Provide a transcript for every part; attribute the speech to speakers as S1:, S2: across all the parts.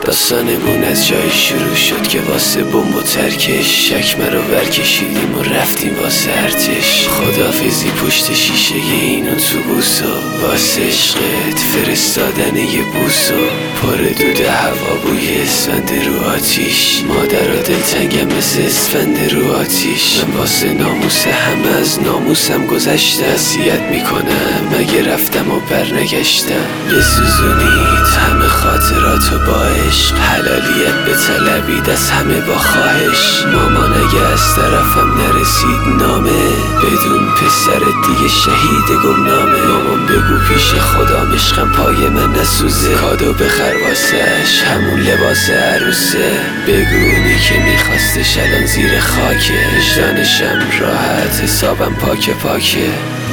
S1: داستانمون از جایی شروع شد که واسه بمب و ترکش شکمه رو ورکشیدیم و رفتیم واسه ارتش. خدافزی پشت شیشه این اتوبوس و واسه عشقت فرستادن یه بوس و پر دود هوا بوی اسفند رو آتیش. مادر و دلتنگم مثل اسفند رو آتیش. من واسه ناموس همه از ناموسم گذشتم. وصیت میکنم مگه رفتم و برنگشتم. بسوزونید همه خاطراتو با عشق، حلالیت به طلبید از همه با خواهش. مامان اگه از طرفم نرسید نامه، بدون پسرت دیگه شهید گمنامه. مامان بگو پیش خدا عشقم پای من نسوزه، کادو بخر واسش همون لباس عروسه. بگو اونی که میخواستش الان زیر خاکه، وجدانشم راحت حسابم پاکه پاکه.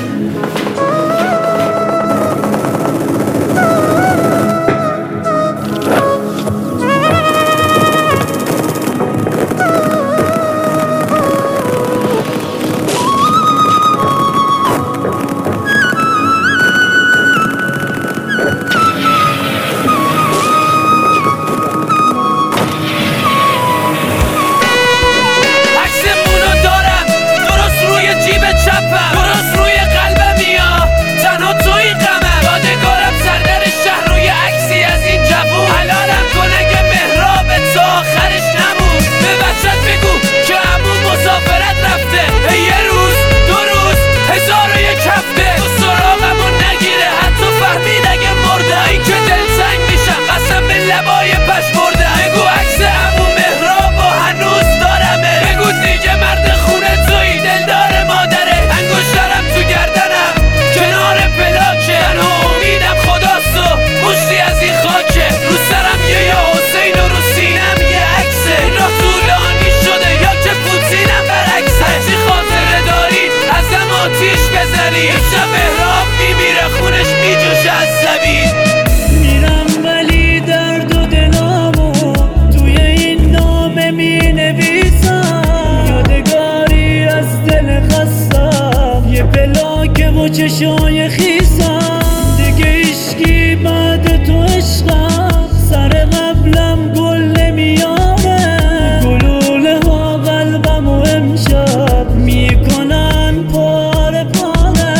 S2: چشای خیسم دیگه عشقی بعد تو عشقم، سر قبلم گل نمیاره. گلوله ها قلبم و امشب میکنن پاره پاره.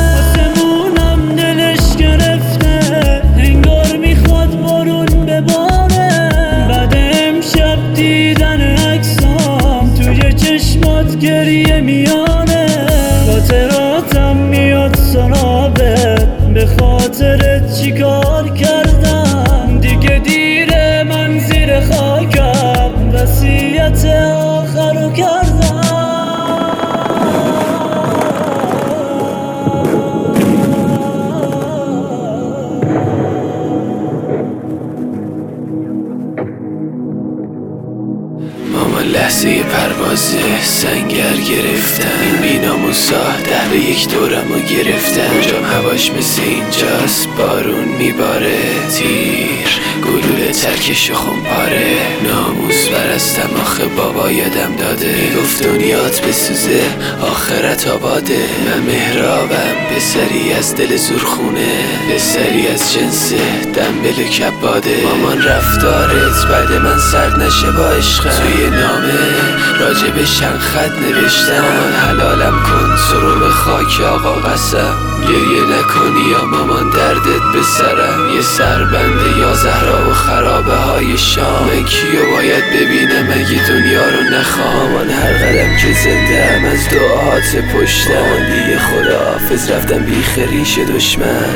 S2: آسمونم دلش گرفته انگار میخواد بارون بباره. بعد امشب دیدن عکسام توی چشمات گریه میاره. خاطراتم میاد سرابت، به خاطرت چیکار کردم. دیگه دیره من زیر خاکم، وصیت آخرو کردم.
S1: لحظه پروازه سنگر گرفتم، این بیناموسا 10-1 دورمو گرفتم. کجام هواش مثل اینجاست بارون میباره، تیر گلوله ترکش خونپاره. ناموس برستم آخه بابا یادم داده، میگفت دنیات بسوزه آخرت آباده. من مهرابم پسری از دل زورخونه، پسری از جنس دنبل کباده. مامان رفتارت بعد من سرد نشه با عشقم، توی نامه راجبش چند خط نوشتم. مامان حلالم کن سرو خاک آقا قسم، گریه نکنی یا مامان دردت به سرم. یه سربنده یا زهرا و خرابه های شام، من کیو باید ببینم اگه دنیا رو نخوام. من هر قدم که زنده ام از دعاهات پشتم، دیگه خداحافظ رفتم بی خریش دشمن.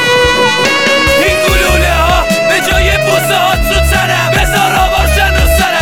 S3: این گلوله ها به جای بوسه هات رو تنم، بذار آوارشن رو سرم.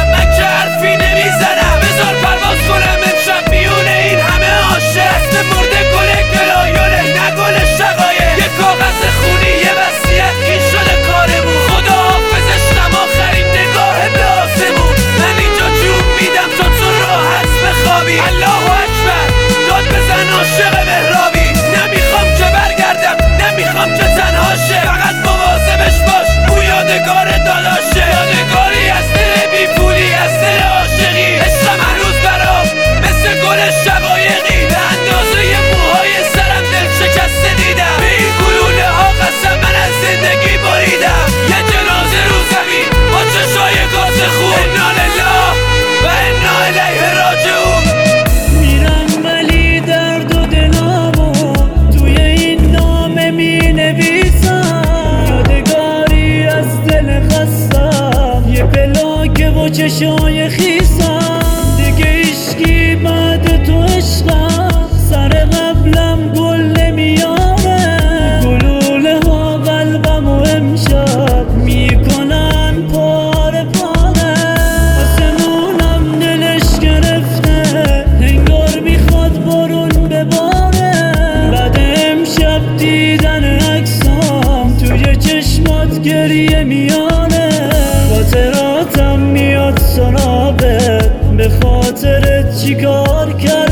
S2: چیکار کرد